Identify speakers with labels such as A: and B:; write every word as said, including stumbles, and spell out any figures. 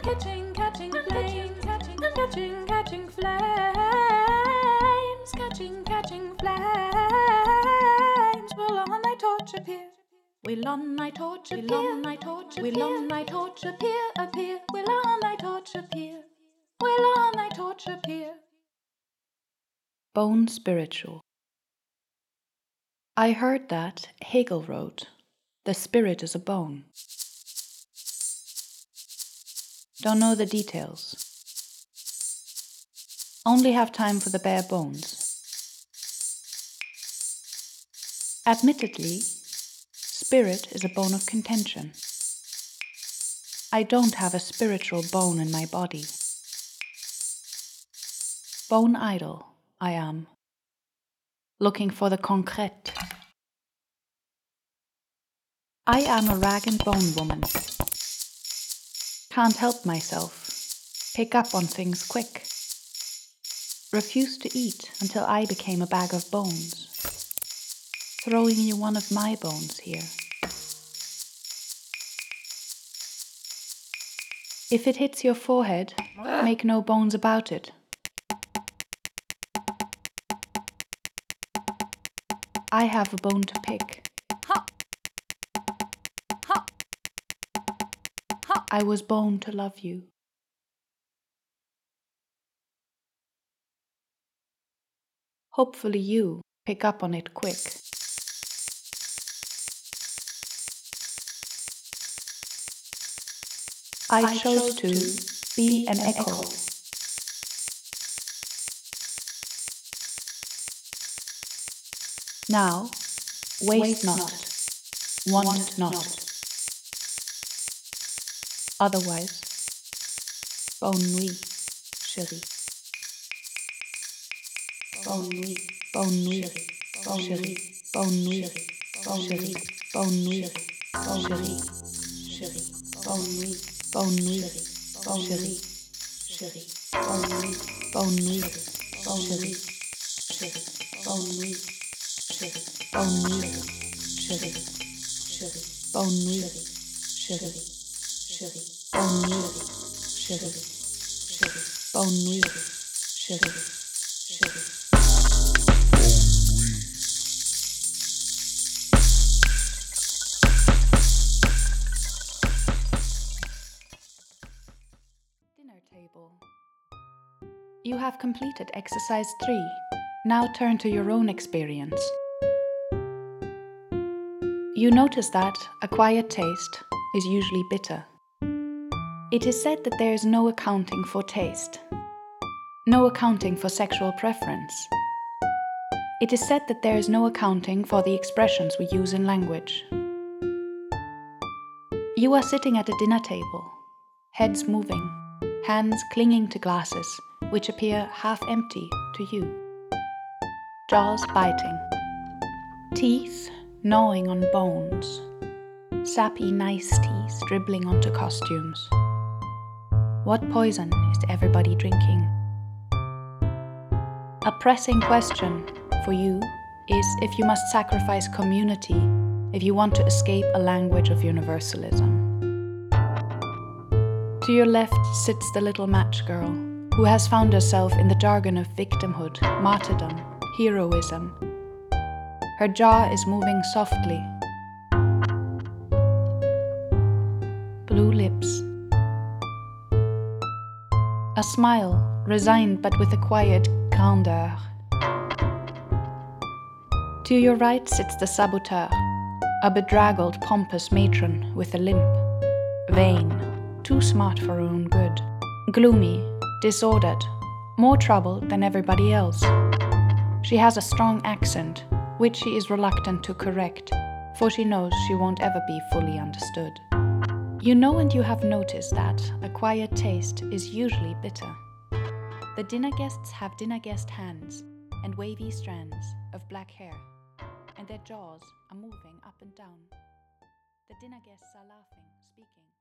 A: catching, catching flames, catching, catching, catching flames, catching, catching flames. Will on thy torch appear? Will on thy torch appear? Will on thy torch appear? Will on thy torch appear? Appear? Will on thy torch appear? Will on thy torch appear?
B: Bone spiritual. I heard that Hegel wrote, "The spirit is a bone." Don't know the details. Only have time for the bare bones. Admittedly, spirit is a bone of contention. I don't have a spiritual bone in my body. Bone idle, I am. Looking for the concrete. I am a rag and bone woman. Can't help myself. Pick up on things quick. Refused to eat until I became a bag of bones. Throwing you one of my bones here. If it hits your forehead, make no bones about it. I have a bone to pick.
A: Ha! Ha! Ha!
B: I was born to love you. Hopefully you pick up on it quick. I, I chose to be an echo. Now, waste not, want not. Otherwise, bonne nuit, chérie. Bonne nuit, bonne nuit, chérie. Bonne nuit, bonne nuit, bonne nuit, chérie, chérie. Bonne nuit, bonne nuit, chérie, chérie. Bonne nuit, bonne nuit, chérie, chérie. Bonne nuit, chérie. Bonne nuit, chérie, chérie. Bonne nuit, chérie, chérie. Bonne nuit, chérie, chérie. Bonne nuit, chérie, chérie. Dinner table. You have completed exercise three. Now turn to your own experience. You notice that acquired taste is usually bitter. It is said that there is no accounting for taste, no accounting for sexual preference. It is said that there is no accounting for the expressions we use in language. You are sitting at a dinner table, heads moving, hands clinging to glasses, which appear half empty to you. Jaws biting. Teeth gnawing on bones. Sappy niceties dribbling onto costumes. What poison is everybody drinking? A pressing question for you is if you must sacrifice community if you want to escape a language of universalism. To your left sits the little match girl, who has found herself in the jargon of victimhood, martyrdom, heroism. Her jaw is moving softly. Blue lips. A smile, resigned but with a quiet grandeur. To your right sits the saboteur, a bedraggled, pompous matron with a limp. Vain, too smart for her own good. Gloomy, disordered, more trouble than everybody else. She has a strong accent, which she is reluctant to correct, for she knows she won't ever be fully understood. You know and you have noticed that acquired taste is usually bitter. The dinner guests have dinner guest hands and wavy strands of black hair, and their jaws are moving up and down. The dinner guests are laughing, speaking.